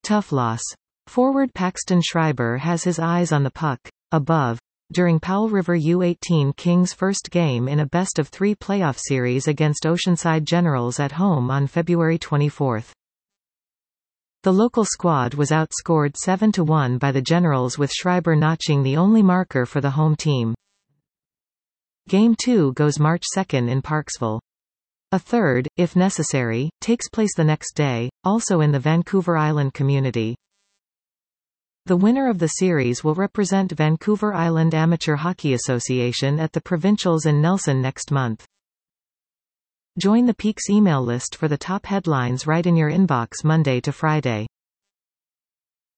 Tough loss. Forward Paxton Schreiber has his eyes on the puck. Above. During Powell River U18 Kings' first game in a best-of-3 playoff series against Oceanside Generals at home on February 24. The local squad was outscored 7-1 by the Generals, with Schreiber notching the only marker for the home team. Game 2 goes March 2 in Parksville. A third, if necessary, takes place the next day, also in the Vancouver Island community. The winner of the series will represent Vancouver Island Amateur Hockey Association at the Provincials in Nelson next month. Join the Peaks email list for the top headlines right in your inbox Monday to Friday.